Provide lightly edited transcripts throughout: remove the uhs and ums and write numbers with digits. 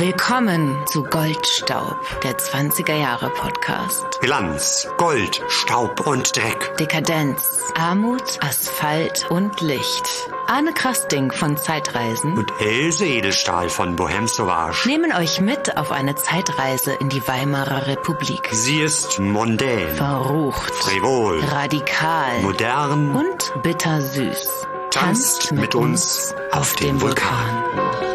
Willkommen zu Goldstaub, der 20er Jahre Podcast. Glanz, Gold, Staub und Dreck. Dekadenz, Armut, Asphalt und Licht. Arne Krasting von Zeitreisen Und Else Edelstahl von Bohème Sauvage nehmen euch mit auf eine Zeitreise in die Weimarer Republik. Sie ist mondän, Verrucht, frivol, radikal modern und bittersüß. Tanzt mit uns auf dem Vulkan.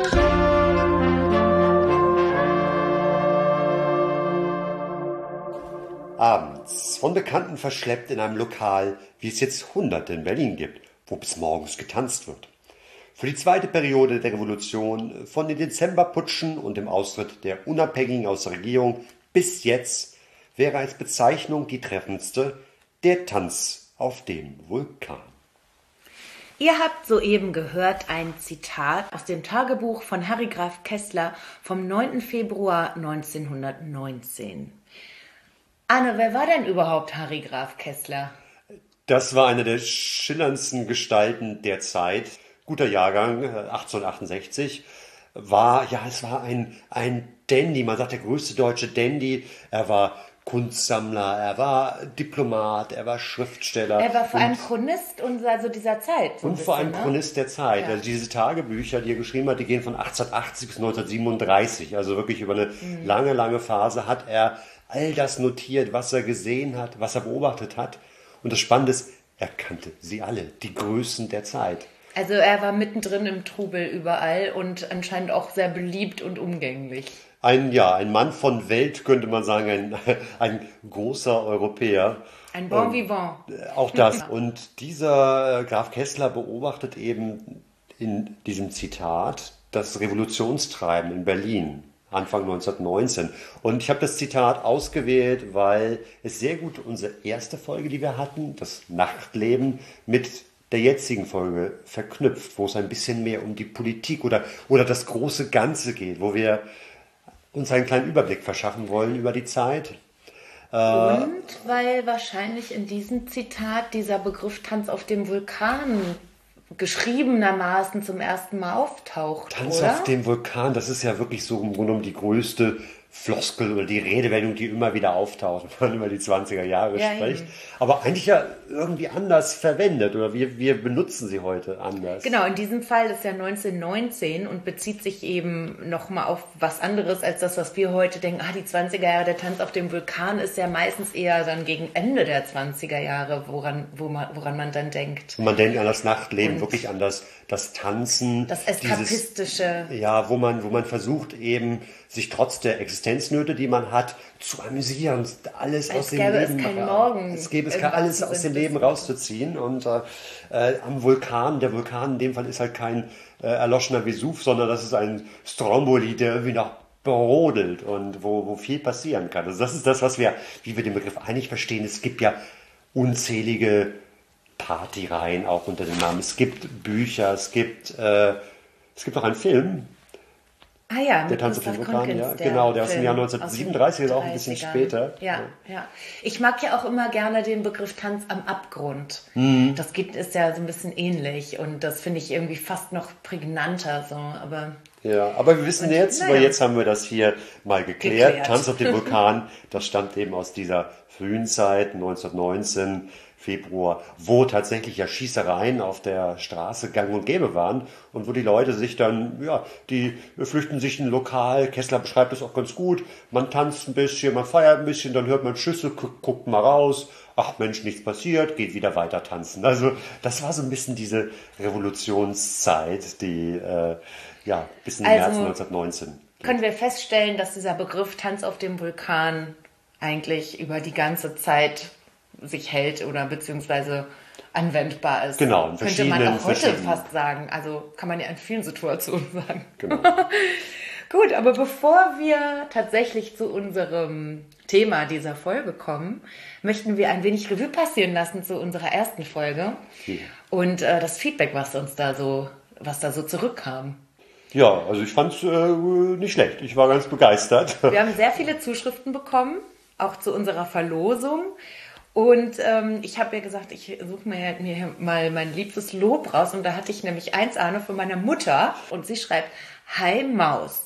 Abends, von Bekannten verschleppt in einem Lokal, wie es jetzt Hunderte in Berlin gibt, wo bis morgens getanzt wird. Für die zweite Periode der Revolution, von den Dezemberputschen und dem Austritt der Unabhängigen aus der Regierung bis jetzt, wäre als Bezeichnung die treffendste der Tanz auf dem Vulkan. Ihr habt soeben gehört ein Zitat aus dem Tagebuch von Harry Graf Kessler vom 9. Februar 1919. Anne, wer war denn überhaupt Harry Graf Kessler? Das war eine der schillerndsten Gestalten der Zeit. Guter Jahrgang, 1868. Es war ein Dandy, man sagt der größte deutsche Dandy. Er war Kunstsammler, er war Diplomat, er war Schriftsteller. Er war vor allem Chronist dieser Zeit. Und vor allem Chronist der Zeit. Ja. Also diese Tagebücher, die er geschrieben hat, die gehen von 1880 bis 1937. Also wirklich über eine lange, lange Phase hat er all das notiert, was er gesehen hat, was er beobachtet hat. Und das Spannende ist, er kannte sie alle, die Größen der Zeit. Also er war mittendrin im Trubel überall und anscheinend auch sehr beliebt und umgänglich. Ein Mann von Welt, könnte man sagen, ein großer Europäer. Ein Bon vivant. Auch das. Und dieser Graf Kessler beobachtet eben in diesem Zitat das Revolutionstreiben in Berlin. Anfang 1919. Und ich habe das Zitat ausgewählt, weil es sehr gut unsere erste Folge, die wir hatten, das Nachtleben, mit der jetzigen Folge verknüpft, wo es ein bisschen mehr um die Politik oder das große Ganze geht, wo wir uns einen kleinen Überblick verschaffen wollen über die Zeit. Und weil wahrscheinlich in diesem Zitat dieser Begriff Tanz auf dem Vulkan geschriebenermaßen zum ersten Mal auftaucht, Tanz oder? auf dem Vulkan, das ist ja wirklich so im Grunde genommen die größte Floskel oder die Redewendung, die immer wieder auftaucht, wenn man über die 20er Jahre spricht. Eben. Aber eigentlich ja irgendwie anders verwendet oder wir benutzen sie heute anders. Genau, in diesem Fall ist ja 1919 und bezieht sich eben nochmal auf was anderes als das, was wir heute denken. Die 20er Jahre, der Tanz auf dem Vulkan ist ja meistens eher dann gegen Ende der 20er Jahre, woran man dann denkt. Und man denkt an das Nachtleben, und wirklich an das Tanzen. Das Eskapistische. Wo man versucht eben, sich trotz der Existenznöte, die man hat, zu amüsieren, alles aus dem Leben. Es gäbe es alles aus dem Leben rauszuziehen. Und am Vulkan, der Vulkan in dem Fall ist halt kein erloschener Vesuv, sondern das ist ein Stromboli, der irgendwie noch brodelt und wo viel passieren kann. Also das ist das, wie wir den Begriff eigentlich verstehen. Es gibt ja unzählige Partyreihen auch unter dem Namen. Es gibt Bücher, es gibt auch einen Film. Der Tanz auf dem Vulkan, ja. Genau, der aus dem Jahr 1937, ist auch ein bisschen später. Ja. Ich mag ja auch immer gerne den Begriff Tanz am Abgrund. Das ist ja so ein bisschen ähnlich und das finde ich irgendwie fast noch prägnanter so, aber... Ja, aber wir wissen jetzt, weil jetzt haben wir das hier mal geklärt. Tanz auf dem Vulkan, das stammt eben aus dieser frühen Zeit, 1919, Februar, wo tatsächlich ja Schießereien auf der Straße gang und gäbe waren und wo die Leute sich dann, die flüchten sich in ein Lokal. Kessler beschreibt das auch ganz gut. Man tanzt ein bisschen, man feiert ein bisschen, dann hört man Schüsse, guckt mal raus. Ach Mensch, nichts passiert, geht wieder weiter tanzen. Also das war so ein bisschen diese Revolutionszeit, die bis in den März 1919 geht. Können wir feststellen, dass dieser Begriff Tanz auf dem Vulkan eigentlich über die ganze Zeit sich hält oder beziehungsweise anwendbar ist. Genau. Könnte man auch heute fast sagen. Also kann man ja in vielen Situationen sagen. Genau. Gut, aber bevor wir tatsächlich zu unserem Thema dieser Folge kommen, möchten wir ein wenig Revue passieren lassen zu unserer ersten Folge und das Feedback, was da so zurückkam. Ja, also ich fand es nicht schlecht. Ich war ganz begeistert. Wir haben sehr viele Zuschriften bekommen, auch zu unserer Verlosung. Und ich habe ja gesagt, ich suche mir mal mein liebstes Lob raus. Und da hatte ich nämlich eins, Arne, von meiner Mutter. Und sie schreibt, Hi Maus,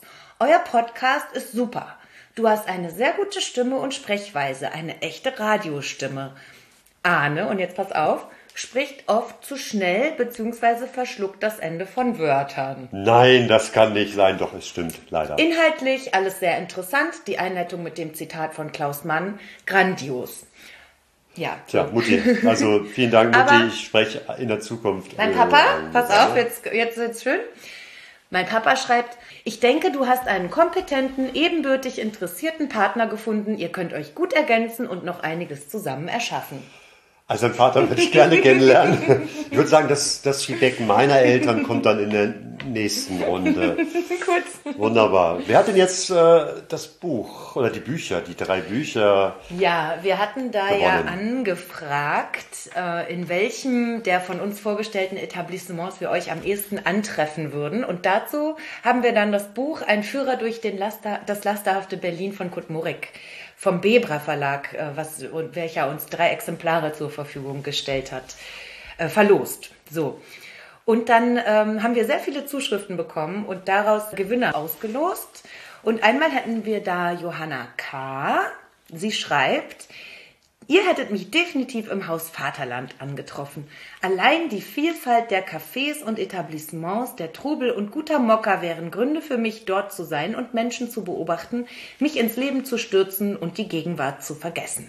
Euer Podcast ist super. Du hast eine sehr gute Stimme und Sprechweise, eine echte Radiostimme. Arne, und jetzt pass auf, spricht oft zu schnell bzw. verschluckt das Ende von Wörtern. Nein, das kann nicht sein, doch es stimmt, leider. Inhaltlich alles sehr interessant, die Einleitung mit dem Zitat von Klaus Mann, grandios. Ja. Tja, Mutti, also vielen Dank, Mutti, aber ich spreche in der Zukunft. Mein Papa, pass auf, jetzt wird's schön. Mein Papa schreibt, ich denke, du hast einen kompetenten, ebenbürtig interessierten Partner gefunden. Ihr könnt euch gut ergänzen und noch einiges zusammen erschaffen. Also einen Vater würde ich gerne kennenlernen. Ich würde sagen, das Feedback meiner Eltern kommt dann in der nächsten Runde. Gut. Wunderbar. Wer hat denn jetzt das Buch oder die 3 Bücher? Ja, wir hatten da gewonnen. Ja angefragt, in welchem der von uns vorgestellten Etablissements wir euch am ehesten antreffen würden. Und dazu haben wir dann das Buch Ein Führer durch das lasterhafte Berlin von Kurt Murik vom Bebra Verlag, welcher uns 3 Exemplare zur Verfügung gestellt hat, verlost. So. Und dann haben wir sehr viele Zuschriften bekommen und daraus Gewinner ausgelost. Und einmal hatten wir da Johanna K. Sie schreibt, ihr hättet mich definitiv im Haus Vaterland angetroffen. Allein die Vielfalt der Cafés und Etablissements, der Trubel und guter Mokka wären Gründe für mich, dort zu sein und Menschen zu beobachten, mich ins Leben zu stürzen und die Gegenwart zu vergessen.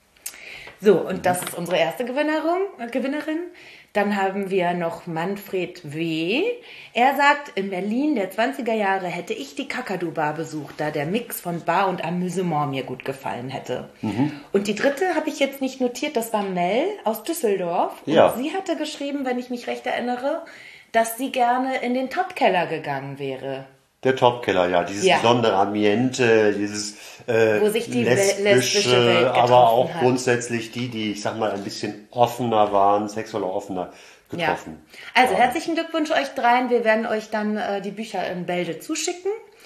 So, und das ist unsere erste Gewinnerin. Dann haben wir noch Manfred W. Er sagt, in Berlin der 20er Jahre hätte ich die Kakadu-Bar besucht, da der Mix von Bar und Amüsement mir gut gefallen hätte. Mhm. Und die dritte habe ich jetzt nicht notiert, das war Mel aus Düsseldorf. Ja. Und sie hatte geschrieben, wenn ich mich recht erinnere, dass sie gerne in den Topkeller gegangen wäre. Der Topkeller, ja, dieses besondere Ambiente, dieses wo sich die lesbische Welt aber auch hat. Grundsätzlich die, ich sag mal, ein bisschen offener waren, sexuell offener getroffen. Ja. Also herzlichen Glückwunsch euch dreien. Wir werden euch dann die Bücher in Bälde zuschicken.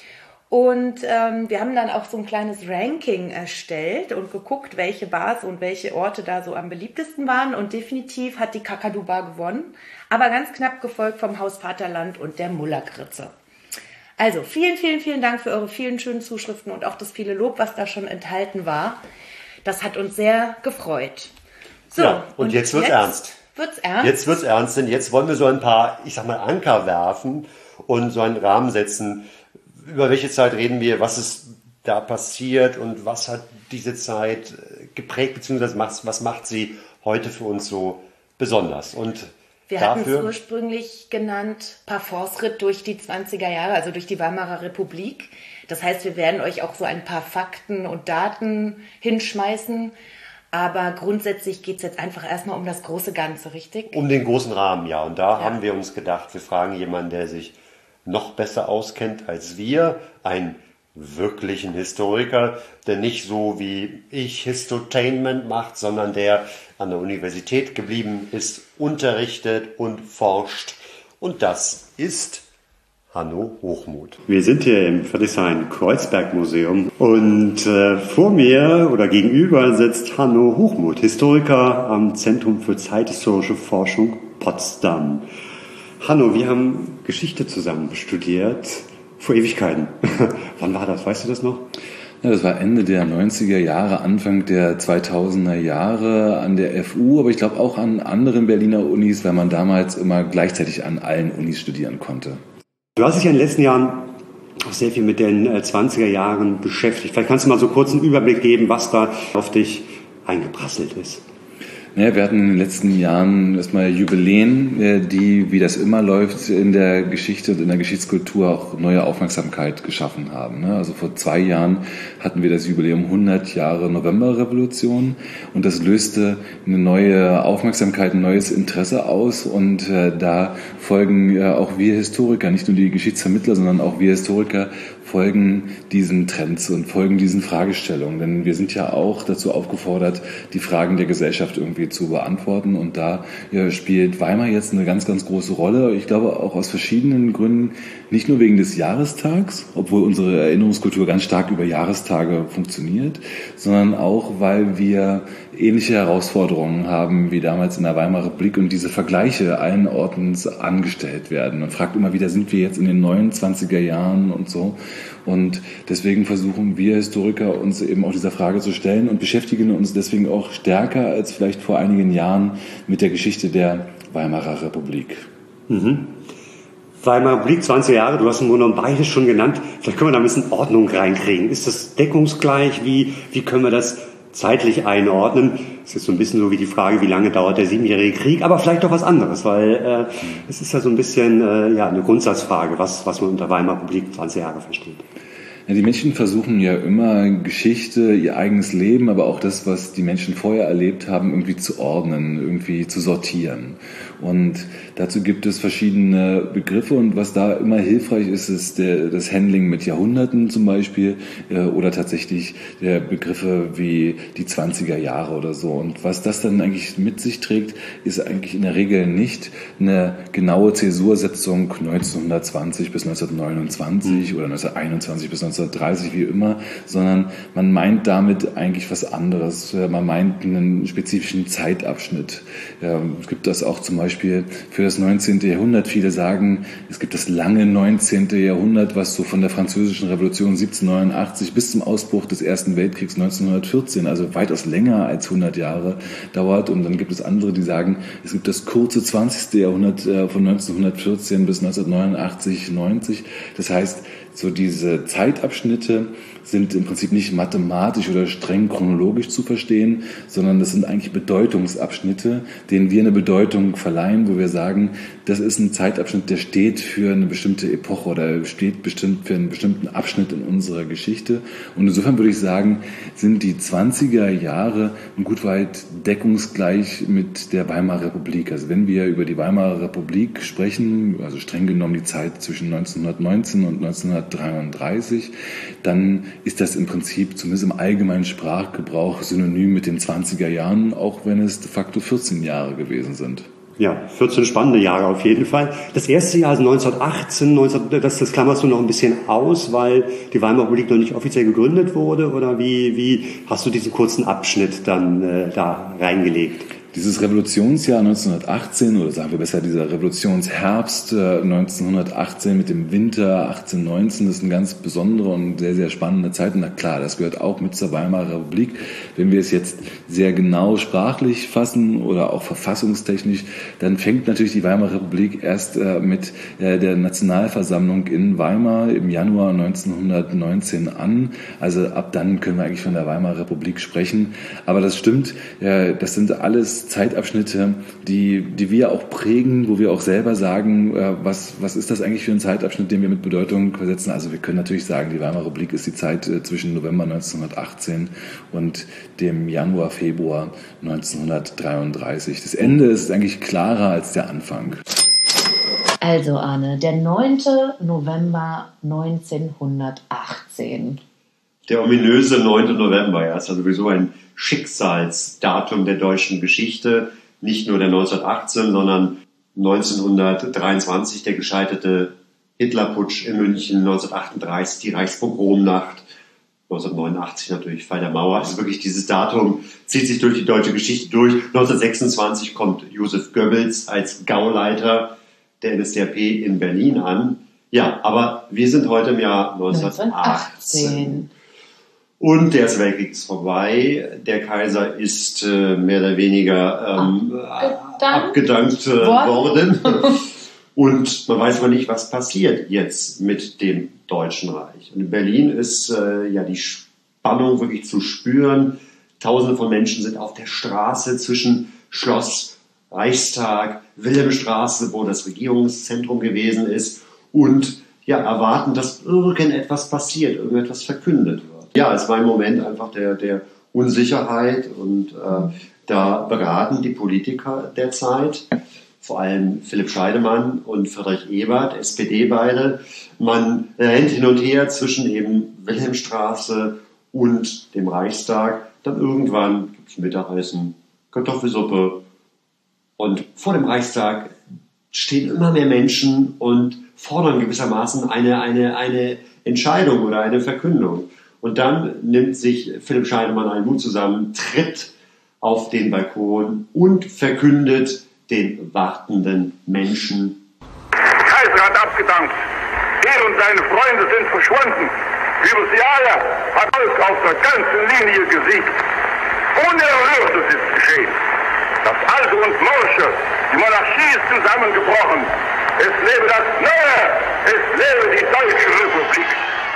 Und wir haben dann auch so ein kleines Ranking erstellt und geguckt, welche Bars und welche Orte da so am beliebtesten waren. Und definitiv hat die Kakadu-Bar gewonnen, aber ganz knapp gefolgt vom Haus Vaterland und der Mullerkritze. Also vielen, vielen, vielen Dank für eure vielen schönen Zuschriften und auch das viele Lob, was da schon enthalten war. Das hat uns sehr gefreut. So, ja, und jetzt wird's ernst. Jetzt wird's ernst, denn jetzt wollen wir so ein paar, ich sag mal, Anker werfen und so einen Rahmen setzen. Über welche Zeit reden wir, was ist da passiert und was hat diese Zeit geprägt, beziehungsweise was macht sie heute für uns so besonders? Und wir hatten es ursprünglich genannt Parforce-Ritt durch die 20er Jahre, also durch die Weimarer Republik. Das heißt, wir werden euch auch so ein paar Fakten und Daten hinschmeißen. Aber grundsätzlich geht es jetzt einfach erstmal um das große Ganze, richtig? Um den großen Rahmen, ja. Und da haben wir uns gedacht, wir fragen jemanden, der sich noch besser auskennt als wir, einen wirklichen Historiker, der nicht so wie ich Histotainment macht, sondern der an der Universität geblieben ist, unterrichtet und forscht. Und das ist Hanno Hochmuth. Wir sind hier im Friedrichshain-Kreuzberg-Museum und vor mir oder gegenüber sitzt Hanno Hochmuth, Historiker am Zentrum für zeithistorische Forschung Potsdam. Hanno, wir haben Geschichte zusammen studiert, vor Ewigkeiten. Wann war das? Weißt du das noch? Ja, das war Ende der 90er Jahre, Anfang der 2000er Jahre an der FU, aber ich glaube auch an anderen Berliner Unis, weil man damals immer gleichzeitig an allen Unis studieren konnte. Du hast dich in den letzten Jahren auch sehr viel mit den 20er Jahren beschäftigt. Vielleicht kannst du mal so kurz einen Überblick geben, was da auf dich eingeprasselt ist. Naja, wir hatten in den letzten Jahren erstmal Jubiläen, die, wie das immer läuft, in der Geschichte und in der Geschichtskultur auch neue Aufmerksamkeit geschaffen haben. Also vor 2 Jahren hatten wir das Jubiläum 100 Jahre Novemberrevolution und das löste eine neue Aufmerksamkeit, ein neues Interesse aus und da folgen auch wir Historiker, nicht nur die Geschichtsvermittler, sondern auch wir Historiker folgen diesen Trends und folgen diesen Fragestellungen. Denn wir sind ja auch dazu aufgefordert, die Fragen der Gesellschaft irgendwie zu beantworten. Und da spielt Weimar jetzt eine ganz, ganz große Rolle. Ich glaube auch aus verschiedenen Gründen, nicht nur wegen des Jahrestags, obwohl unsere Erinnerungskultur ganz stark über Jahrestage funktioniert, sondern auch, weil wir ähnliche Herausforderungen haben wie damals in der Weimarer Republik und diese Vergleiche allen Orten angestellt werden. Man fragt immer wieder, sind wir jetzt in den neuen 20er Jahren und so. Und deswegen versuchen wir Historiker uns eben auch dieser Frage zu stellen und beschäftigen uns deswegen auch stärker als vielleicht vor einigen Jahren mit der Geschichte der Weimarer Republik. Mhm. Weimarer Republik, 20 Jahre, du hast im Grunde beides schon genannt. Vielleicht können wir da ein bisschen Ordnung reinkriegen. Ist das deckungsgleich? Wie können wir das zeitlich einordnen? Das ist so ein bisschen so wie die Frage, wie lange dauert der 7-jährige Krieg, aber vielleicht doch was anderes, weil es ist ja so ein bisschen eine Grundsatzfrage, was man unter Weimarer Republik 20 Jahre versteht. Ja, die Menschen versuchen ja immer Geschichte, ihr eigenes Leben, aber auch das, was die Menschen vorher erlebt haben, irgendwie zu ordnen, irgendwie zu sortieren. Und dazu gibt es verschiedene Begriffe und was da immer hilfreich ist, ist das Handling mit Jahrhunderten zum Beispiel oder tatsächlich der Begriffe wie die 20er Jahre oder so. Und was das dann eigentlich mit sich trägt, ist eigentlich in der Regel nicht eine genaue Zäsursetzung 1920 bis 1929 oder 1921 bis 1930, wie immer, sondern man meint damit eigentlich was anderes. Man meint einen spezifischen Zeitabschnitt. Es gibt das auch zum Beispiel für das 19. Jahrhundert. Viele sagen, es gibt das lange 19. Jahrhundert, was so von der Französischen Revolution 1789 bis zum Ausbruch des Ersten Weltkriegs 1914, also weitaus länger als 100 Jahre dauert. Und dann gibt es andere, die sagen, es gibt das kurze 20. Jahrhundert von 1914 bis 1989, 90. Das heißt, so diese Zeitabschnitte sind im Prinzip nicht mathematisch oder streng chronologisch zu verstehen, sondern das sind eigentlich Bedeutungsabschnitte, denen wir eine Bedeutung verleihen, wo wir sagen, das ist ein Zeitabschnitt, der steht für eine bestimmte Epoche oder steht bestimmt für einen bestimmten Abschnitt in unserer Geschichte. Und insofern würde ich sagen, sind die 20er Jahre gut weit deckungsgleich mit der Weimarer Republik. Also wenn wir über die Weimarer Republik sprechen, also streng genommen die Zeit zwischen 1919 und 1933, dann ist das im Prinzip zumindest im allgemeinen Sprachgebrauch synonym mit den 20er Jahren, auch wenn es de facto 14 Jahre gewesen sind. Ja, 14 spannende Jahre auf jeden Fall. Das erste Jahr, also 1918, das klammerst du noch ein bisschen aus, weil die Weimarer Republik noch nicht offiziell gegründet wurde, oder wie hast du diesen kurzen Abschnitt dann da reingelegt? Dieses Revolutionsjahr 1918, oder sagen wir besser dieser Revolutionsherbst 1918 mit dem Winter 1819, das ist eine ganz besondere und sehr, sehr spannende Zeit. Und na klar, das gehört auch mit zur Weimarer Republik. Wenn wir es jetzt sehr genau sprachlich fassen oder auch verfassungstechnisch, dann fängt natürlich die Weimarer Republik erst mit der Nationalversammlung in Weimar im Januar 1919 an. Also ab dann können wir eigentlich von der Weimarer Republik sprechen. Aber das stimmt, das sind alles Zeitabschnitte, die wir auch prägen, wo wir auch selber sagen, was ist das eigentlich für ein Zeitabschnitt, den wir mit Bedeutung versetzen. Also wir können natürlich sagen, die Weimarer Republik ist die Zeit zwischen November 1918 und dem Januar, Februar 1933. Das Ende ist eigentlich klarer als der Anfang. Also Arne, der 9. November 1918. Der ominöse 9. November, ja, ist ja sowieso ein Schicksalsdatum der deutschen Geschichte. Nicht nur der 1918, sondern 1923 der gescheiterte Hitlerputsch in München, 1938 die Reichspogromnacht, 1989 natürlich Fall der Mauer. Also wirklich dieses Datum zieht sich durch die deutsche Geschichte durch. 1926 kommt Josef Goebbels als Gauleiter der NSDAP in Berlin an. Ja, aber wir sind heute im Jahr 1918. Und der Erste Weltkrieg ist vorbei. Der Kaiser ist mehr oder weniger abgedankt worden. Und man weiß aber nicht, was passiert jetzt mit dem Deutschen Reich. Und in Berlin ist die Spannung wirklich zu spüren. Tausende von Menschen sind auf der Straße zwischen Schloss, Reichstag, Wilhelmstraße, wo das Regierungszentrum gewesen ist, und erwarten, dass irgendetwas passiert, irgendetwas verkündet wird. Ja, es war ein Moment einfach der Unsicherheit, und da beraten die Politiker der Zeit, vor allem Philipp Scheidemann und Friedrich Ebert, SPD beide. Man rennt hin und her zwischen eben Wilhelmstraße und dem Reichstag. Dann irgendwann gibt es Mittagessen, Kartoffelsuppe, und vor dem Reichstag stehen immer mehr Menschen und fordern gewissermaßen eine Entscheidung oder eine Verkündung. Und dann nimmt sich Philipp Scheidemann einen Mut zusammen, tritt auf den Balkon und verkündet den wartenden Menschen: Der Kaiser hat abgedankt. Er und seine Freunde sind verschwunden. Übers Jahre hat Volk auf der ganzen Linie gesiegt. Unerhörtes ist geschehen. Das Alte und Morsche, die Monarchie ist zusammengebrochen. Es lebe das Neue, es lebe die Deutsche Republik.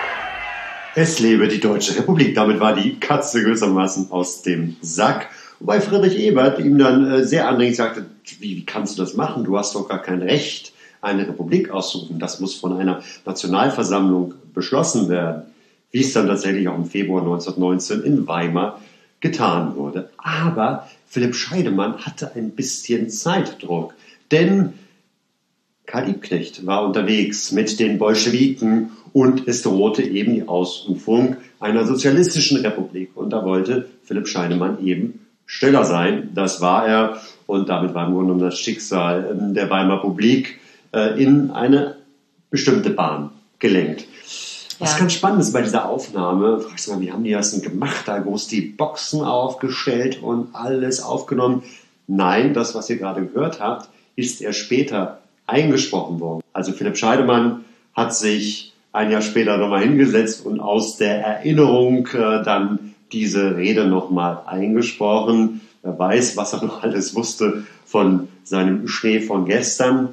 Es lebe die Deutsche Republik. Damit war die Katze gewissermaßen aus dem Sack. Wobei Friedrich Ebert ihm dann sehr andringend sagte, wie kannst du das machen? Du hast doch gar kein Recht, eine Republik auszurufen. Das muss von einer Nationalversammlung beschlossen werden. Wie es dann tatsächlich auch im Februar 1919 in Weimar getan wurde. Aber Philipp Scheidemann hatte ein bisschen Zeitdruck, denn Karl Liebknecht war unterwegs mit den Bolschewiken und es drohte eben die Ausrufung einer sozialistischen Republik. Und da wollte Philipp Scheidemann eben schneller sein. Das war er und damit war im Grunde genommen das Schicksal der Weimarer Republik in eine bestimmte Bahn gelenkt. Was ganz spannend ist bei dieser Aufnahme, fragst du mal, wie haben die das denn gemacht? Da groß die Boxen aufgestellt und alles aufgenommen. Nein, das, was ihr gerade gehört habt, ist erst später eingesprochen worden. Also Philipp Scheidemann hat sich ein Jahr später nochmal hingesetzt und aus der Erinnerung dann diese Rede nochmal eingesprochen. Wer weiß, was er noch alles wusste von seinem Schnee von gestern.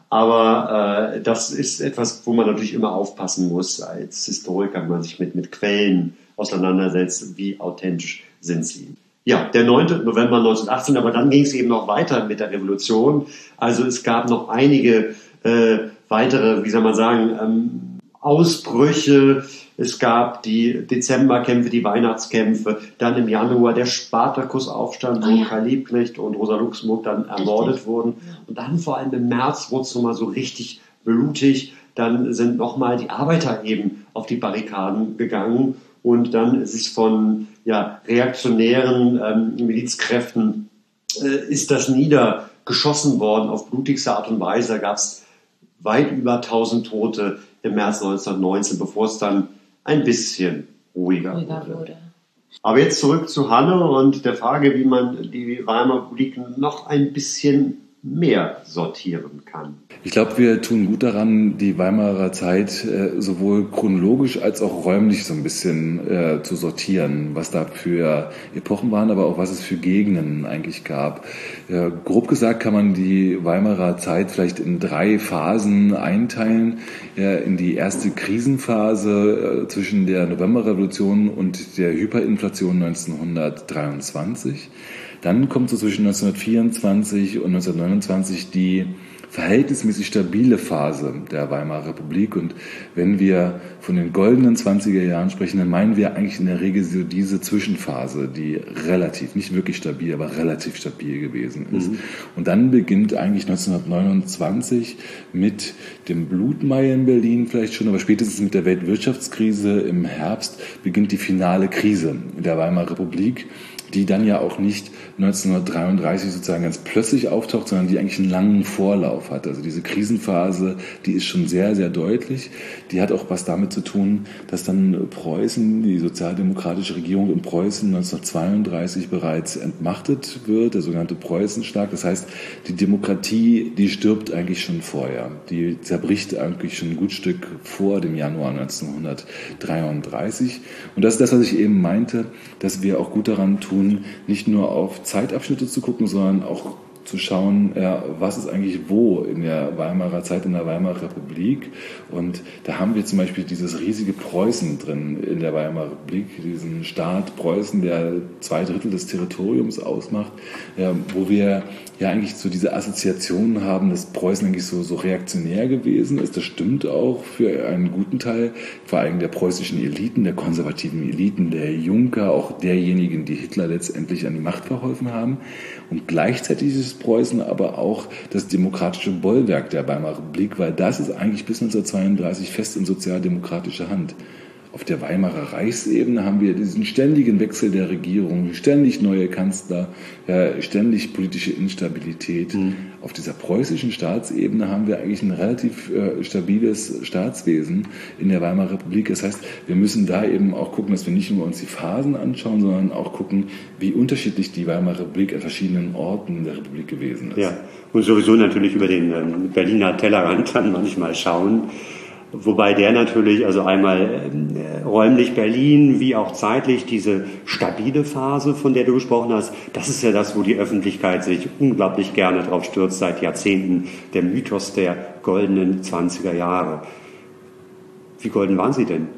Aber das ist etwas, wo man natürlich immer aufpassen muss als Historiker, wenn man sich mit Quellen auseinandersetzt, wie authentisch sind sie. Ja, der 9. November 1918, aber dann ging es eben noch weiter mit der Revolution. Also es gab noch einige weitere, wie soll man sagen, Ausbrüche. Es gab die Dezemberkämpfe, die Weihnachtskämpfe, dann im Januar der Spartakusaufstand, wo Karl Liebknecht und Rosa Luxemburg dann ermordet wurden. Und dann vor allem im März wurde es nochmal so richtig blutig. Dann sind nochmal die Arbeiter eben auf die Barrikaden gegangen und dann ist es von reaktionären Milizkräften ist das niedergeschossen worden auf blutigste Art und Weise. Da gab es weit über 1000 Tote im März 1919, bevor es dann ein bisschen ruhiger wurde. Aber jetzt zurück zu Hanne und der Frage, wie man die Weimarer Republik noch ein bisschen mehr sortieren kann. Ich glaube, wir tun gut daran, die Weimarer Zeit sowohl chronologisch als auch räumlich so ein bisschen zu sortieren, was da für Epochen waren, aber auch was es für Gegenden eigentlich gab. Grob gesagt kann man die Weimarer Zeit vielleicht in 3 Phasen einteilen. In die erste Krisenphase zwischen der Novemberrevolution und der Hyperinflation 1923. Dann kommt so zwischen 1924 und 1929 die verhältnismäßig stabile Phase der Weimarer Republik. Und wenn wir von den goldenen 20er Jahren sprechen, dann meinen wir eigentlich in der Regel so diese Zwischenphase, die relativ, nicht wirklich stabil, aber relativ stabil gewesen ist. Und dann beginnt eigentlich 1929 mit dem Blutmai in Berlin vielleicht schon, aber spätestens mit der Weltwirtschaftskrise im Herbst beginnt die finale Krise der Weimarer Republik, die dann ja auch nicht 1933 sozusagen ganz plötzlich auftaucht, sondern die eigentlich einen langen Vorlauf hat. Also diese Krisenphase, die ist schon sehr, sehr deutlich. Die hat auch was damit zu tun, dass dann Preußen, die sozialdemokratische Regierung in Preußen 1932 bereits entmachtet wird, der sogenannte Preußenschlag. Das heißt, die Demokratie, die stirbt eigentlich schon vorher. Die zerbricht eigentlich schon ein gut Stück vor dem Januar 1933. Und das ist das, was ich eben meinte, dass wir auch gut daran tun, nicht nur auf Zeitabschnitte zu gucken, sondern auch zu schauen, was ist eigentlich wo in der Weimarer Zeit, in der Weimarer Republik. Und da haben wir zum Beispiel dieses riesige Preußen drin in der Weimarer Republik, diesen Staat Preußen, der 2/3 des Territoriums ausmacht, wo wir ja eigentlich so diese Assoziationen haben, dass Preußen eigentlich so reaktionär gewesen ist. Das stimmt auch für einen guten Teil, vor allem der preußischen Eliten, der konservativen Eliten, der Junker, auch derjenigen, die Hitler letztendlich an die Macht verholfen haben. Und gleichzeitig ist Preußen aber auch das demokratische Bollwerk der Weimarer Republik, weil das ist eigentlich bis 1932 fest in sozialdemokratischer Hand. Auf der Weimarer Reichsebene haben wir diesen ständigen Wechsel der Regierung, ständig neue Kanzler, ständig politische Instabilität. Auf dieser preußischen Staatsebene haben wir eigentlich ein relativ stabiles Staatswesen in der Weimarer Republik. Das heißt, wir müssen da eben auch gucken, dass wir nicht nur uns die Phasen anschauen, sondern auch gucken, wie unterschiedlich die Weimarer Republik an verschiedenen Orten der Republik gewesen ist. Ja, und sowieso natürlich über den Berliner Tellerrand dann manchmal schauen. Wobei der natürlich, also einmal räumlich Berlin, wie auch zeitlich diese stabile Phase, von der du gesprochen hast, das ist ja das, wo die Öffentlichkeit sich unglaublich gerne drauf stürzt, seit Jahrzehnten, der Mythos der goldenen 20er Jahre. Wie golden waren sie denn?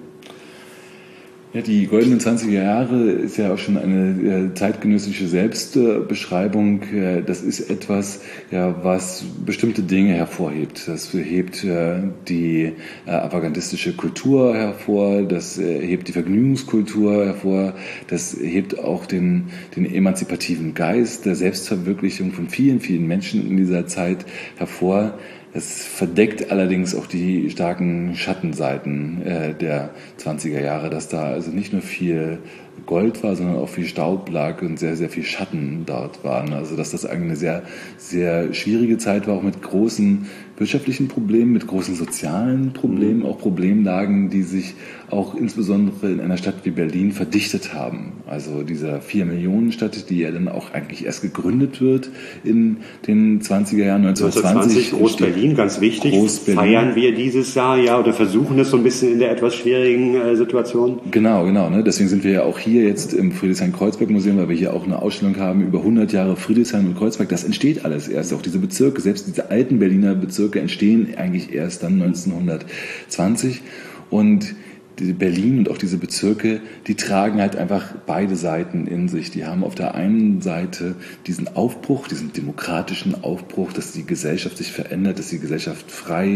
Ja, die goldenen 20er Jahre ist ja auch schon eine zeitgenössische Selbstbeschreibung. Das ist etwas, ja, was bestimmte Dinge hervorhebt. Das hebt die avantgardistische Kultur hervor, das hebt die Vergnügungskultur hervor, das hebt auch den emanzipativen Geist der Selbstverwirklichung von vielen, vielen Menschen in dieser Zeit hervor. Es verdeckt allerdings auch die starken Schattenseiten der 20er Jahre, dass da also nicht nur viel Gold war, sondern auch viel Staub lag und sehr, sehr viel Schatten dort waren. Also dass das eigentlich eine sehr, sehr schwierige Zeit war, auch mit großen wirtschaftlichen Problemen, mit großen sozialen Problemen, auch Problemlagen, die sich auch insbesondere in einer Stadt wie Berlin verdichtet haben. Also dieser 4-Millionen-Stadt, die ja dann auch eigentlich erst gegründet wird in den 20er Jahren, 1920. Groß-Berlin, ganz wichtig. Groß-Berlin. Feiern wir dieses Jahr, ja, oder versuchen es so ein bisschen in der etwas schwierigen Situation? Genau. Ne? Deswegen sind wir ja auch hier jetzt im Friedrichshain-Kreuzberg-Museum, weil wir hier auch eine Ausstellung haben über 100 Jahre Friedrichshain und Kreuzberg. Das entsteht alles erst. Auch diese Bezirke, selbst diese alten Berliner Bezirke entstehen eigentlich erst dann 1920. Und Berlin und auch diese Bezirke, die tragen halt einfach beide Seiten in sich. Die haben auf der einen Seite diesen Aufbruch, diesen demokratischen Aufbruch, dass die Gesellschaft sich verändert, dass die Gesellschaft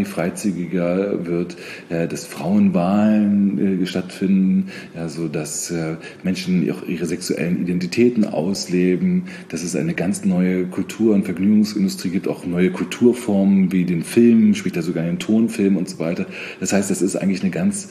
freizügiger wird, dass Frauenwahlen stattfinden, so dass Menschen auch ihre sexuellen Identitäten ausleben, dass es eine ganz neue Kultur- und Vergnügungsindustrie gibt, auch neue Kulturformen wie den Film, spricht da sogar den Tonfilm und so weiter. Das heißt, das ist eigentlich eine ganz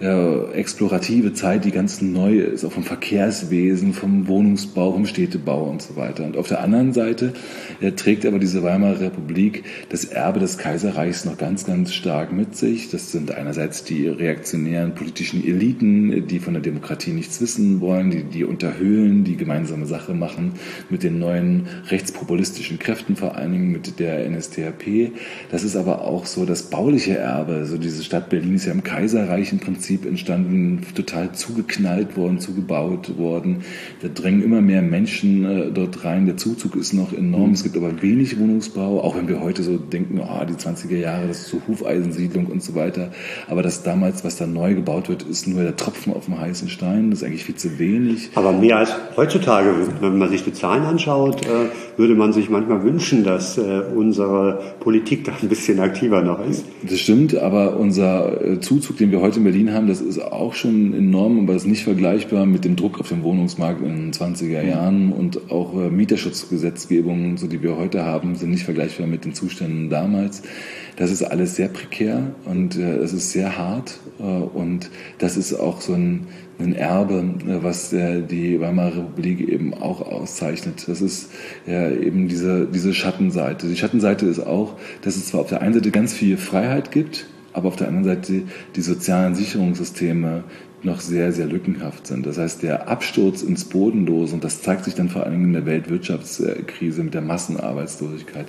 explorative Zeit, die ganz neu ist, auch vom Verkehrswesen, vom Wohnungsbau, vom Städtebau und so weiter. Und auf der anderen Seite trägt aber diese Weimarer Republik das Erbe des Kaiserreichs noch ganz, ganz stark mit sich. Das sind einerseits die reaktionären politischen Eliten, die von der Demokratie nichts wissen wollen, die unterhöhlen, die gemeinsame Sache machen mit den neuen rechtspopulistischen Kräften, vor allen Dingen mit der NSDAP. Das ist aber auch so das bauliche Erbe. Also diese Stadt Berlin ist ja im Kaiserreich im Prinzip entstanden, total zugeknallt worden, zugebaut worden. Da drängen immer mehr Menschen dort rein. Der Zuzug ist noch enorm. Es gibt aber wenig Wohnungsbau, auch wenn wir heute so denken, die 20er Jahre, das ist so Hufeisensiedlung und so weiter. Aber das damals, was da neu gebaut wird, ist nur der Tropfen auf dem heißen Stein. Das ist eigentlich viel zu wenig. Aber mehr als heutzutage, wenn man sich die Zahlen anschaut, würde man sich manchmal wünschen, dass unsere Politik da ein bisschen aktiver noch ist. Das stimmt, aber unser Zuzug, den wir heute in Berlin haben, das ist auch schon enorm, aber das ist nicht vergleichbar mit dem Druck auf dem Wohnungsmarkt in den 20er Jahren und auch Mieterschutzgesetzgebungen, so die wir heute haben, sind nicht vergleichbar mit den Zuständen damals. Das ist alles sehr prekär und es ist sehr hart und das ist auch so ein Erbe, was die Weimarer Republik eben auch auszeichnet. Das ist eben diese Schattenseite. Die Schattenseite ist auch, dass es zwar auf der einen Seite ganz viel Freiheit gibt, aber auf der anderen Seite die sozialen Sicherungssysteme noch sehr, sehr lückenhaft sind. Das heißt, der Absturz ins Bodenlose, und das zeigt sich dann vor allem in der Weltwirtschaftskrise mit der Massenarbeitslosigkeit,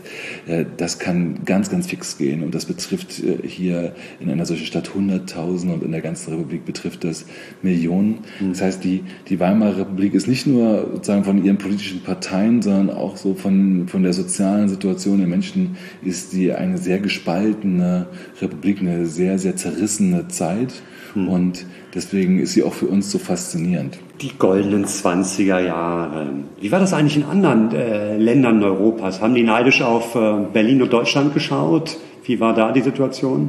das kann ganz, ganz fix gehen. Und das betrifft hier in einer solchen Stadt Hunderttausende und in der ganzen Republik betrifft das Millionen. Das heißt, die Weimarer Republik ist nicht nur sozusagen von ihren politischen Parteien, sondern auch so von der sozialen Situation der Menschen ist die eine sehr gespaltene Republik, eine sehr, sehr zerrissene Zeit. Und deswegen ist sie auch für uns so faszinierend. Die goldenen 20er Jahre. Wie war das eigentlich in anderen Ländern Europas? Haben die neidisch auf Berlin und Deutschland geschaut? Wie war da die Situation?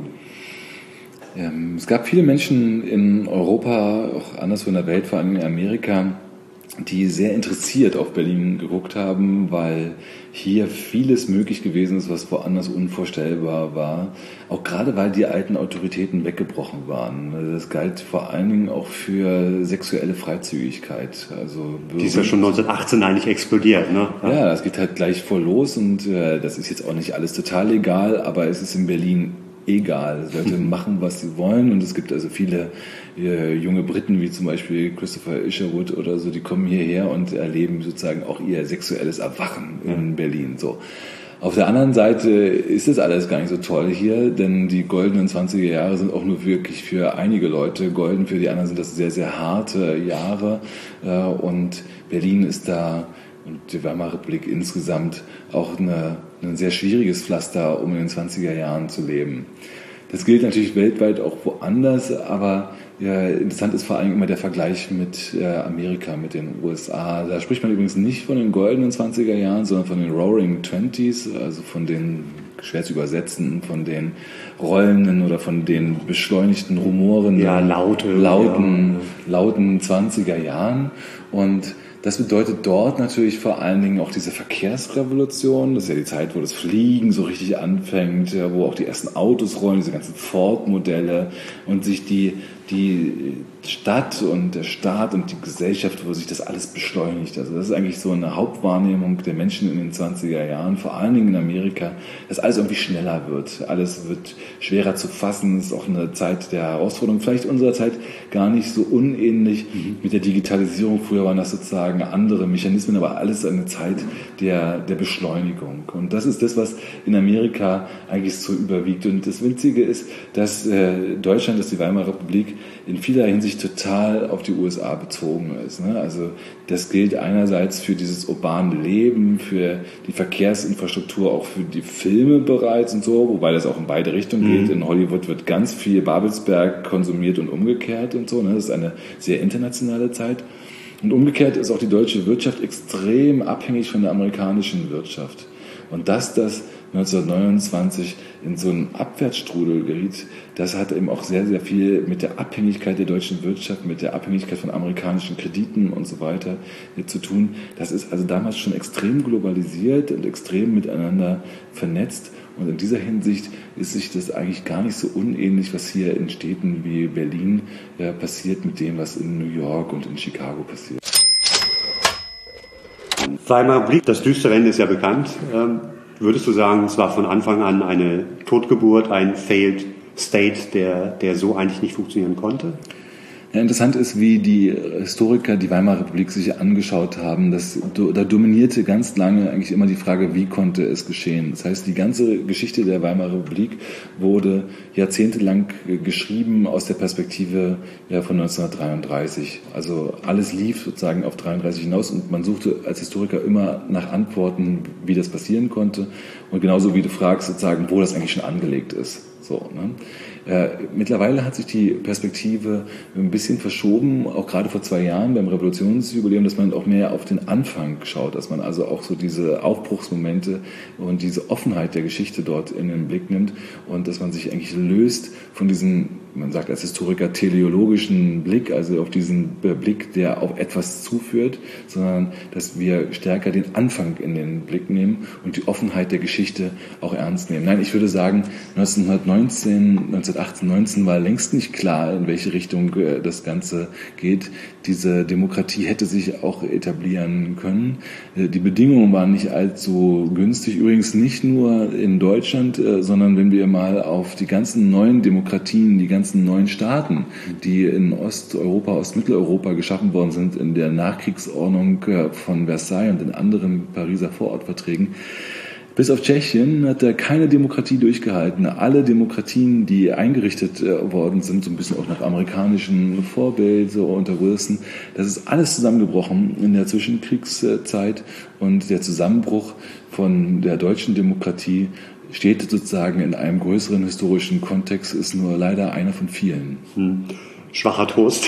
Es gab viele Menschen in Europa, auch anderswo in der Welt, vor allem in Amerika, die sehr interessiert auf Berlin geguckt haben, weil hier vieles möglich gewesen ist, was woanders unvorstellbar war. Auch gerade, weil die alten Autoritäten weggebrochen waren. Das galt vor allen Dingen auch für sexuelle Freizügigkeit. Also die ist ja schon 1918 eigentlich explodiert, ne? Ja, das geht halt gleich voll los und das ist jetzt auch nicht alles total legal, aber es ist in Berlin egal. Leute machen, was sie wollen und es gibt also viele junge Briten, wie zum Beispiel Christopher Isherwood oder so, die kommen hierher und erleben sozusagen auch ihr sexuelles Erwachen in Berlin. So. Auf der anderen Seite ist das alles gar nicht so toll hier, denn die goldenen 20er Jahre sind auch nur wirklich für einige Leute golden, für die anderen sind das sehr, sehr harte Jahre und Berlin ist da und die Weimarer Republik insgesamt auch ein sehr schwieriges Pflaster, um in den 20er Jahren zu leben. Das gilt natürlich weltweit auch woanders, aber ja, interessant ist vor allem immer der Vergleich mit Amerika, mit den USA. Da spricht man übrigens nicht von den goldenen 20er Jahren, sondern von den Roaring Twenties, also von den schwer zu übersetzen, von den rollenden oder von den beschleunigten Rumoren, lauten 20er Jahren. Und das bedeutet dort natürlich vor allen Dingen auch diese Verkehrsrevolution. Das ist ja die Zeit, wo das Fliegen so richtig anfängt, wo auch die ersten Autos rollen, diese ganzen Ford-Modelle und sich die Stadt und der Staat und die Gesellschaft, wo sich das alles beschleunigt. Also das ist eigentlich so eine Hauptwahrnehmung der Menschen in den 20er Jahren, vor allen Dingen in Amerika, dass alles irgendwie schneller wird. Alles wird schwerer zu fassen. Es ist auch eine Zeit der Herausforderung, vielleicht unserer Zeit gar nicht so unähnlich mit der Digitalisierung. Früher waren das sozusagen andere Mechanismen, aber alles eine Zeit der Beschleunigung. Und das ist das, was in Amerika eigentlich so überwiegt. Und das Winzige ist, dass Deutschland, dass die Weimarer Republik in vieler Hinsicht total auf die USA bezogen ist. Also das gilt einerseits für dieses urbane Leben, für die Verkehrsinfrastruktur, auch für die Filme bereits und so, wobei das auch in beide Richtungen geht. In Hollywood wird ganz viel Babelsberg konsumiert und umgekehrt und so. Das ist eine sehr internationale Zeit. Und umgekehrt ist auch die deutsche Wirtschaft extrem abhängig von der amerikanischen Wirtschaft. Und dass das 1929 in so einen Abwärtsstrudel geriet, das hat eben auch sehr, sehr viel mit der Abhängigkeit der deutschen Wirtschaft, mit der Abhängigkeit von amerikanischen Krediten und so weiter zu tun. Das ist also damals schon extrem globalisiert und extrem miteinander vernetzt. Und in dieser Hinsicht ist sich das eigentlich gar nicht so unähnlich, was hier in Städten wie Berlin passiert, mit dem, was in New York und in Chicago passiert. Weimarer Republik, das düstere Ende ist ja bekannt. Würdest du sagen, es war von Anfang an eine Totgeburt, ein Failed State, der so eigentlich nicht funktionieren konnte? Ja, interessant ist, wie die Historiker die Weimarer Republik sich angeschaut haben. Da dominierte ganz lange eigentlich immer die Frage, wie konnte es geschehen? Das heißt, die ganze Geschichte der Weimarer Republik wurde jahrzehntelang geschrieben aus der Perspektive von 1933. Also alles lief sozusagen auf 1933 hinaus und man suchte als Historiker immer nach Antworten, wie das passieren konnte. Und genauso wie du fragst, sozusagen, wo das eigentlich schon angelegt ist. So, ne? Mittlerweile hat sich die Perspektive ein bisschen verschoben, auch gerade vor 2 Jahren beim Revolutionsjubiläum, dass man auch mehr auf den Anfang schaut, dass man also auch so diese Aufbruchsmomente und diese Offenheit der Geschichte dort in den Blick nimmt und dass man sich eigentlich löst von diesem, man sagt als Historiker, teleologischen Blick, also auf diesen Blick, der auf etwas zuführt, sondern dass wir stärker den Anfang in den Blick nehmen und die Offenheit der Geschichte auch ernst nehmen. Nein, ich würde sagen, 1918, 19 war längst nicht klar, in welche Richtung das Ganze geht. Diese Demokratie hätte sich auch etablieren können. Die Bedingungen waren nicht allzu günstig, übrigens nicht nur in Deutschland, sondern wenn wir mal auf die ganzen neuen Demokratien, die ganzen neuen Staaten, die in Osteuropa, Ostmitteleuropa geschaffen worden sind, in der Nachkriegsordnung von Versailles und in anderen Pariser Vorortverträgen, bis auf Tschechien hat er keine Demokratie durchgehalten. Alle Demokratien, die eingerichtet worden sind, so ein bisschen auch nach amerikanischem Vorbild, so unter Wilson, das ist alles zusammengebrochen in der Zwischenkriegszeit und der Zusammenbruch von der deutschen Demokratie steht sozusagen in einem größeren historischen Kontext, ist nur leider einer von vielen. Schwacher Trost.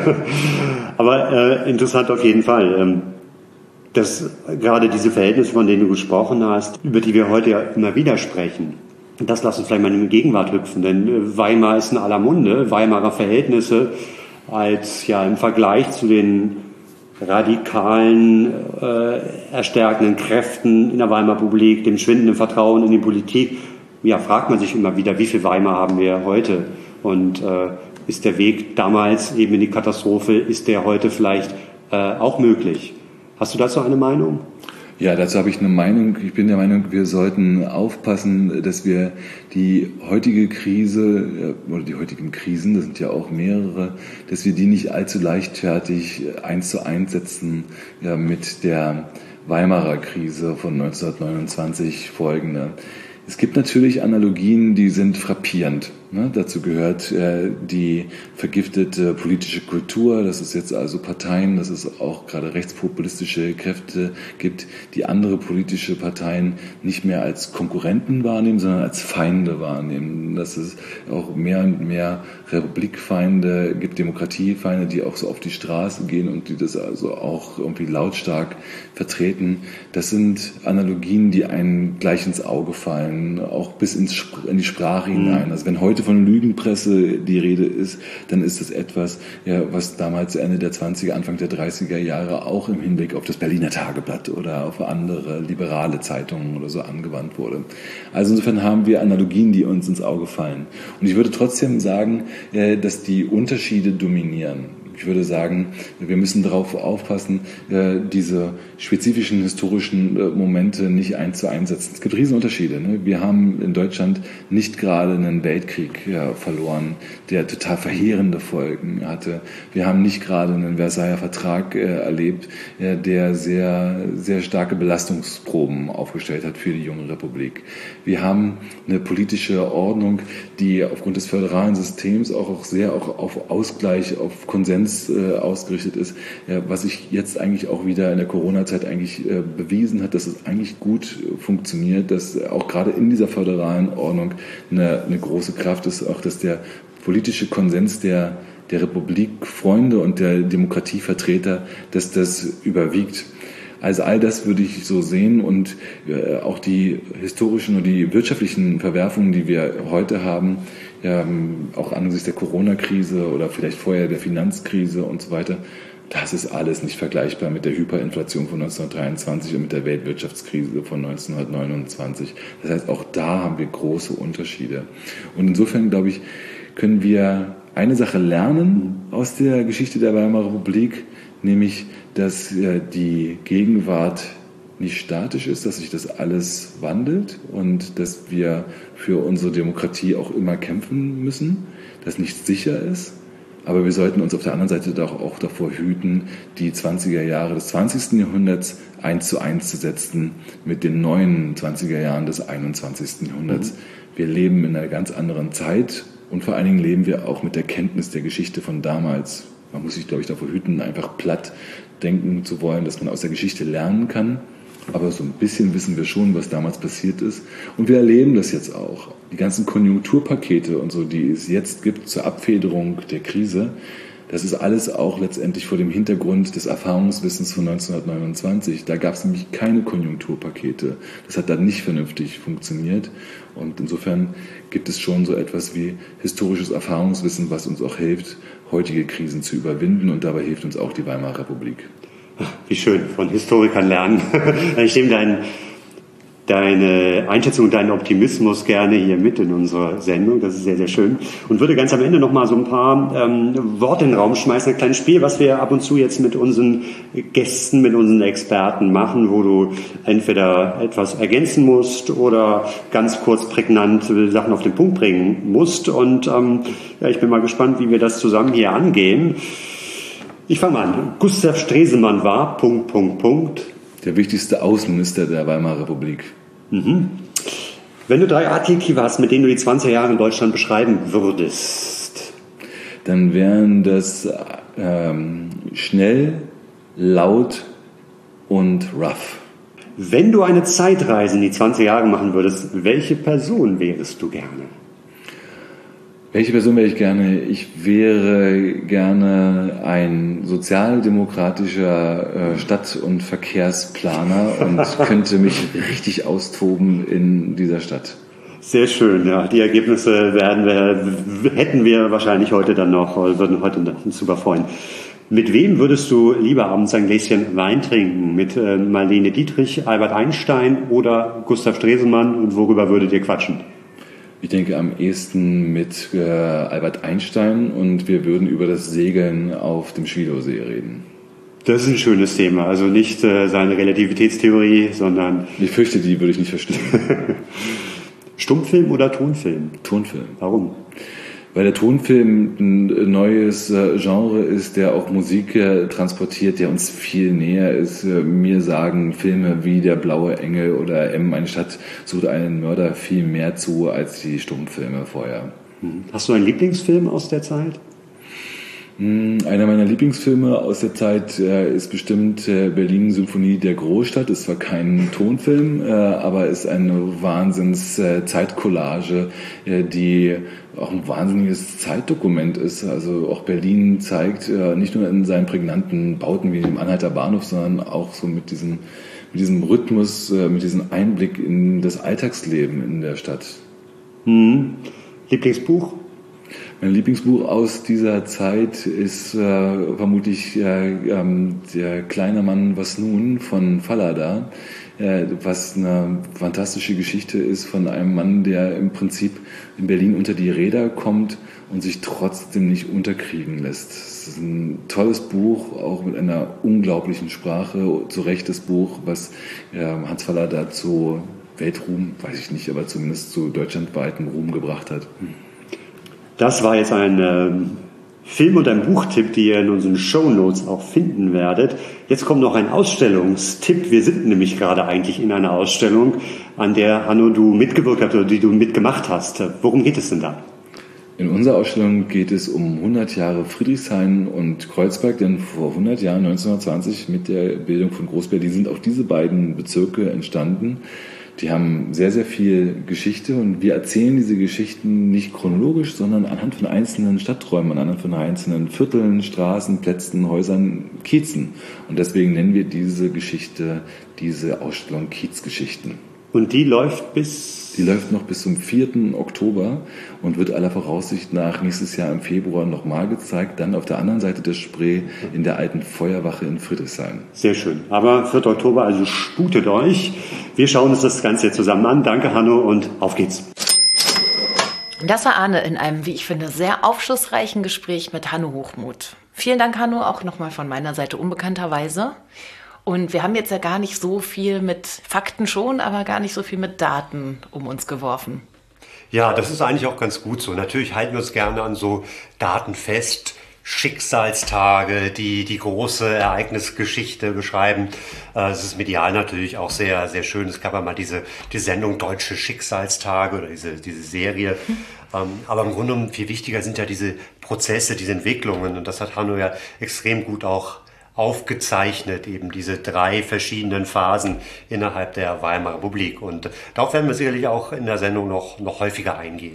Aber interessant auf jeden Fall. Dass gerade diese Verhältnisse, von denen du gesprochen hast, über die wir heute ja immer wieder sprechen, das lass uns vielleicht mal in die Gegenwart hüpfen, denn Weimar ist in aller Munde, Weimarer Verhältnisse als ja im Vergleich zu den radikalen, erstärkenden Kräften in der Weimarer Republik, dem schwindenden Vertrauen in die Politik, ja, fragt man sich immer wieder, wie viel Weimar haben wir heute? Und ist der Weg damals eben in die Katastrophe, ist der heute vielleicht auch möglich? Hast du dazu eine Meinung? Ja, dazu habe ich eine Meinung. Ich bin der Meinung, wir sollten aufpassen, dass wir die heutige Krise oder die heutigen Krisen, das sind ja auch mehrere, dass wir die nicht allzu leichtfertig 1:1 setzen mit der Weimarer Krise von 1929 folgende. Es gibt natürlich Analogien, die sind frappierend. Ne? Dazu gehört die vergiftete politische Kultur, dass es jetzt also Parteien, dass es auch gerade rechtspopulistische Kräfte gibt, die andere politische Parteien nicht mehr als Konkurrenten wahrnehmen, sondern als Feinde wahrnehmen. Dass es auch mehr und mehr Republikfeinde gibt, Demokratiefeinde, die auch so auf die Straße gehen und die das also auch irgendwie lautstark vertreten. Das sind Analogien, die einem gleich ins Auge fallen, auch bis in die Sprache hinein. Also wenn heute von Lügenpresse die Rede ist, dann ist das etwas, ja, was damals Ende der 20er, Anfang der 30er Jahre auch im Hinblick auf das Berliner Tageblatt oder auf andere liberale Zeitungen oder so angewandt wurde. Also insofern haben wir Analogien, die uns ins Auge fallen. Und ich würde trotzdem sagen, dass die Unterschiede dominieren. Ich würde sagen, wir müssen darauf aufpassen, diese spezifischen historischen Momente nicht 1:1 setzen. Es gibt Riesenunterschiede. Ne? Wir haben in Deutschland nicht gerade einen Weltkrieg verloren, der total verheerende Folgen hatte. Wir haben nicht gerade einen Versailler Vertrag erlebt, der sehr, sehr starke Belastungsproben aufgestellt hat für die junge Republik. Wir haben eine politische Ordnung, die aufgrund des föderalen Systems auch sehr auf Ausgleich, auf Konsens ausgerichtet ist, was sich jetzt eigentlich auch wieder in der Corona-Zeit eigentlich bewiesen hat, dass es eigentlich gut funktioniert, dass auch gerade in dieser föderalen Ordnung eine große Kraft ist, auch dass der politische Konsens der Republikfreunde und der Demokratievertreter, dass das überwiegt. Also all das würde ich so sehen und auch die historischen und die wirtschaftlichen Verwerfungen, die wir heute haben, auch angesichts der Corona-Krise oder vielleicht vorher der Finanzkrise und so weiter, das ist alles nicht vergleichbar mit der Hyperinflation von 1923 und mit der Weltwirtschaftskrise von 1929. Das heißt, auch da haben wir große Unterschiede. Und insofern, glaube ich, können wir eine Sache lernen aus der Geschichte der Weimarer Republik, nämlich, dass die Gegenwart nicht statisch ist, dass sich das alles wandelt und dass wir für unsere Demokratie auch immer kämpfen müssen, dass nichts sicher ist. Aber wir sollten uns auf der anderen Seite auch davor hüten, die 20er Jahre des 20. Jahrhunderts 1:1 zu setzen mit den neuen 20er Jahren des 21. Jahrhunderts. Wir leben in einer ganz anderen Zeit und vor allen Dingen leben wir auch mit der Kenntnis der Geschichte von damals. Man muss sich, glaube ich, davor hüten, einfach platt denken zu wollen, dass man aus der Geschichte lernen kann. Aber so ein bisschen wissen wir schon, was damals passiert ist. Und wir erleben das jetzt auch. Die ganzen Konjunkturpakete und so, die es jetzt gibt zur Abfederung der Krise, das ist alles auch letztendlich vor dem Hintergrund des Erfahrungswissens von 1929. Da gab es nämlich keine Konjunkturpakete. Das hat dann nicht vernünftig funktioniert. Und insofern gibt es schon so etwas wie historisches Erfahrungswissen, was uns auch hilft, heutige Krisen zu überwinden. Und dabei hilft uns auch die Weimarer Republik. Wie schön, von Historikern lernen. Ich nehme deine Einschätzung und deinen Optimismus gerne hier mit in unserer Sendung. Das ist sehr, sehr schön. Und würde ganz am Ende noch mal so ein paar Worte in den Raum schmeißen. Ein kleines Spiel, was wir ab und zu jetzt mit unseren Gästen, mit unseren Experten machen, wo du entweder etwas ergänzen musst oder ganz kurz prägnant Sachen auf den Punkt bringen musst. Und ich bin mal gespannt, wie wir das zusammen hier angehen. Ich fange mal an. Gustav Stresemann war ... Der wichtigste Außenminister der Weimarer Republik. Mhm. Wenn du 3 Adjektive hast, mit denen du die 20er Jahre in Deutschland beschreiben würdest, dann wären das schnell, laut und rough. Wenn du eine Zeitreise in die 20er Jahre machen würdest, welche Person wärst du gerne? Welche Person wäre ich gerne? Ich wäre gerne ein sozialdemokratischer Stadt- und Verkehrsplaner und könnte mich richtig austoben in dieser Stadt. Sehr schön, ja. Die Ergebnisse hätten wir wahrscheinlich heute dann noch, würden heute uns überfreuen. Mit wem würdest du lieber abends ein Gläschen Wein trinken? Mit Marlene Dietrich, Albert Einstein oder Gustav Stresemann? Und worüber würdet ihr quatschen? Ich denke am ehesten mit Albert Einstein und wir würden über das Segeln auf dem Schwiedosee reden. Das ist ein schönes Thema. Also nicht seine Relativitätstheorie, sondern... Ich fürchte, die würde ich nicht verstehen. Stummfilm oder Tonfilm? Tonfilm. Warum? Weil der Tonfilm ein neues Genre ist, der auch Musik transportiert, der uns viel näher ist. Mir sagen Filme wie Der blaue Engel oder Eine Stadt sucht einen Mörder viel mehr zu als die Stummfilme vorher. Hast du einen Lieblingsfilm aus der Zeit? Einer meiner Lieblingsfilme aus der Zeit ist bestimmt Berlin Symphonie der Großstadt. Ist zwar kein Tonfilm, aber ist eine Wahnsinns-Zeitcollage, die auch ein wahnsinniges Zeitdokument ist. Also auch Berlin zeigt nicht nur in seinen prägnanten Bauten wie dem Anhalter Bahnhof, sondern auch so mit diesem Rhythmus, mit diesem Einblick in das Alltagsleben in der Stadt. Lieblingsbuch? Mein Lieblingsbuch aus dieser Zeit ist vermutlich Der kleine Mann, was nun von Fallada, was eine fantastische Geschichte ist von einem Mann, der im Prinzip in Berlin unter die Räder kommt und sich trotzdem nicht unterkriegen lässt. Es ist ein tolles Buch, auch mit einer unglaublichen Sprache, zu Recht das Buch, was Hans Fallada zu Weltruhm, weiß ich nicht, aber zumindest zu deutschlandweiten Ruhm gebracht hat. Das war jetzt ein Film- und ein Buchtipp, die ihr in unseren Shownotes auch finden werdet. Jetzt kommt noch ein Ausstellungstipp. Wir sind nämlich gerade eigentlich in einer Ausstellung, an der, Hanno, du mitgewirkt hast oder die du mitgemacht hast. Worum geht es denn da? In unserer Ausstellung geht es um 100 Jahre Friedrichshain und Kreuzberg, denn vor 100 Jahren, 1920, mit der Bildung von Groß-Berlin sind auch diese beiden Bezirke entstanden. Die haben sehr, sehr viel Geschichte und wir erzählen diese Geschichten nicht chronologisch, sondern anhand von einzelnen Stadträumen, anhand von einzelnen Vierteln, Straßen, Plätzen, Häusern, Kiezen. Und deswegen nennen wir diese Ausstellung Kiezgeschichten. Und die läuft bis? Die läuft noch bis zum 4. Oktober und wird aller Voraussicht nach nächstes Jahr im Februar nochmal gezeigt, dann auf der anderen Seite der Spree in der alten Feuerwache in Friedrichshain. Sehr schön. Aber 4. Oktober, also sputet euch. Wir schauen uns das Ganze zusammen an. Danke, Hanno, und auf geht's. Das war Arne in einem, wie ich finde, sehr aufschlussreichen Gespräch mit Hanno Hochmuth. Vielen Dank, Hanno, auch nochmal von meiner Seite unbekannterweise. Und wir haben jetzt ja gar nicht so viel mit Fakten schon, aber gar nicht so viel mit Daten um uns geworfen. Ja, das ist eigentlich auch ganz gut so. Natürlich halten wir uns gerne an so Daten fest, Schicksalstage, die große Ereignisgeschichte beschreiben. Es ist medial natürlich auch sehr, sehr schön. Es gab ja mal die Sendung Deutsche Schicksalstage oder diese Serie. Aber im Grunde genommen viel wichtiger sind ja diese Prozesse, diese Entwicklungen. Und das hat Hanno ja extrem gut auch aufgezeichnet, eben diese 3 verschiedenen Phasen innerhalb der Weimarer Republik. Und darauf werden wir sicherlich auch in der Sendung noch häufiger eingehen.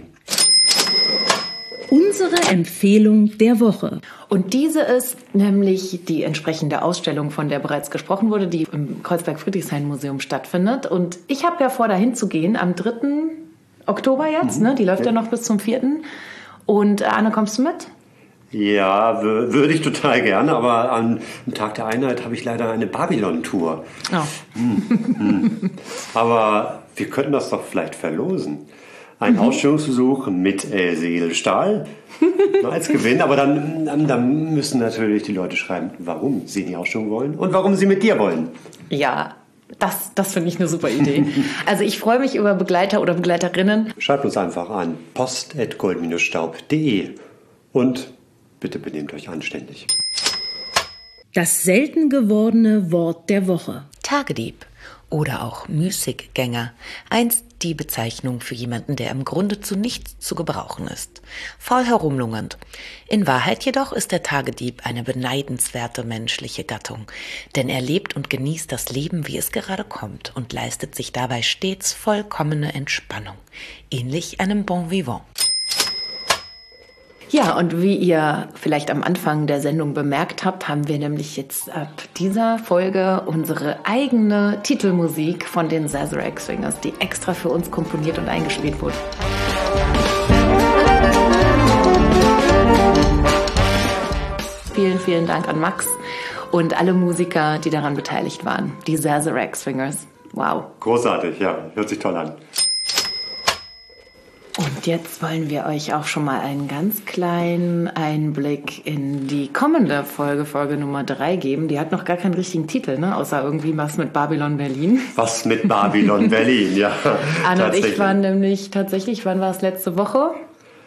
Unsere Empfehlung der Woche. Und diese ist nämlich die entsprechende Ausstellung, von der bereits gesprochen wurde, die im Kreuzberg-Friedrichshain-Museum stattfindet. Und ich habe ja vor, dahin zu gehen am 3. Oktober jetzt. Ne? Die läuft ja noch bis zum 4. Und Arne, kommst du mit? Ja, würde ich total gerne, aber am Tag der Einheit habe ich leider eine Babylon-Tour. Oh. Aber wir könnten das doch vielleicht verlosen. Ein Ausstellungsbesuch mit Else Edelstahl als Gewinn, aber dann müssen natürlich die Leute schreiben, warum sie in die Ausstellung wollen und warum sie mit dir wollen. Ja, das finde ich eine super Idee. Also ich freue mich über Begleiter oder Begleiterinnen. Schreibt uns einfach an post@gold-staub.de und bitte benehmt euch anständig. Das selten gewordene Wort der Woche. Tagedieb oder auch Müßiggänger, einst die Bezeichnung für jemanden, der im Grunde zu nichts zu gebrauchen ist. Faul herumlungernd. In Wahrheit jedoch ist der Tagedieb eine beneidenswerte menschliche Gattung, denn er lebt und genießt das Leben, wie es gerade kommt und leistet sich dabei stets vollkommene Entspannung, ähnlich einem Bon Vivant. Ja, und wie ihr vielleicht am Anfang der Sendung bemerkt habt, haben wir nämlich jetzt ab dieser Folge unsere eigene Titelmusik von den Sazerac Swingers, die extra für uns komponiert und eingespielt wurde. Vielen, vielen Dank an Max und alle Musiker, die daran beteiligt waren. Die Sazerac Swingers. Wow. Großartig, ja. Hört sich toll an. Und jetzt wollen wir euch auch schon mal einen ganz kleinen Einblick in die kommende Folge Nummer 3 geben. Die hat noch gar keinen richtigen Titel, ne? Außer irgendwie was mit Babylon Berlin. Was mit Babylon Berlin, ja. Anne und ich waren nämlich tatsächlich, wann war es, letzte Woche?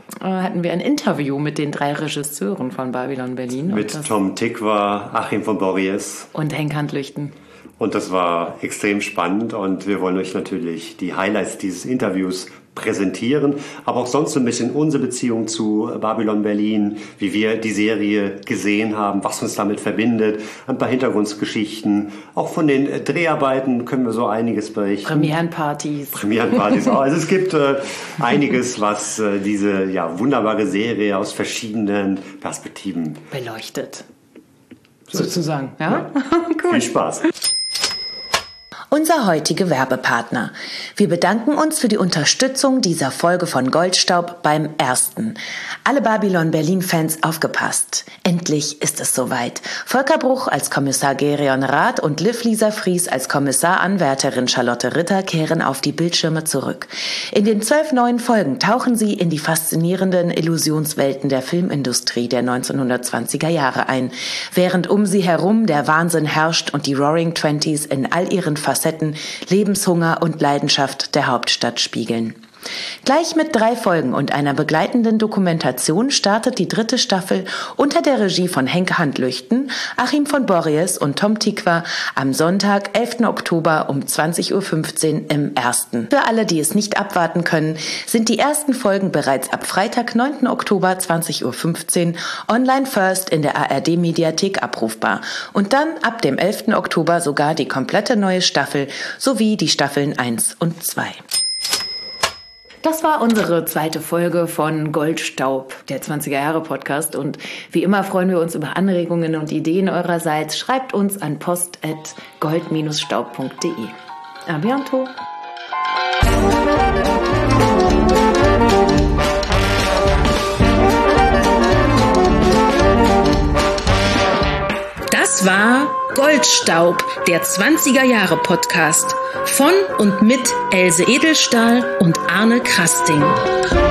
hatten wir ein Interview mit den 3 Regisseuren von Babylon Berlin. Mit Tom Tykwer, Achim von Borries und Henk Handlüchten. Und das war extrem spannend und wir wollen euch natürlich die Highlights dieses Interviews präsentieren, aber auch sonst so ein bisschen unsere Beziehung zu Babylon Berlin, wie wir die Serie gesehen haben, was uns damit verbindet, ein paar Hintergrundgeschichten. Auch von den Dreharbeiten können wir so einiges berichten. Premierenpartys auch. Also es gibt einiges, was diese wunderbare Serie aus verschiedenen Perspektiven beleuchtet. Sozusagen, ja? Cool. Viel Spaß. Unser heutiger Werbepartner. Wir bedanken uns für die Unterstützung dieser Folge von Goldstaub beim Ersten. Alle Babylon Berlin-Fans aufgepasst. Endlich ist es soweit. Volker Bruch als Kommissar Gerion Rath und Liv-Lisa Fries als Kommissaranwärterin Charlotte Ritter kehren auf die Bildschirme zurück. In den 12 neuen Folgen tauchen sie in die faszinierenden Illusionswelten der Filmindustrie der 1920er Jahre ein, während um sie herum der Wahnsinn herrscht und die Roaring Twenties in all ihren Facetten Lebenshunger und Leidenschaft der Hauptstadt spiegeln. Gleich mit 3 Folgen und einer begleitenden Dokumentation startet die 3. Staffel unter der Regie von Henk Handlüchten, Achim von Borries und Tom Tykwer am Sonntag, 11. Oktober um 20.15 Uhr im Ersten. Für alle, die es nicht abwarten können, sind die ersten Folgen bereits ab Freitag, 9. Oktober 20.15 Uhr online first in der ARD-Mediathek abrufbar und dann ab dem 11. Oktober sogar die komplette neue Staffel sowie die Staffeln 1 und 2. Das war unsere 2. Folge von Goldstaub, der 20er-Jahre-Podcast. Und wie immer freuen wir uns über Anregungen und Ideen eurerseits. Schreibt uns an post@gold-staub.de. A bientôt! Das war Goldstaub, der 20er-Jahre-Podcast von und mit Else Edelstahl und Arne Krasting.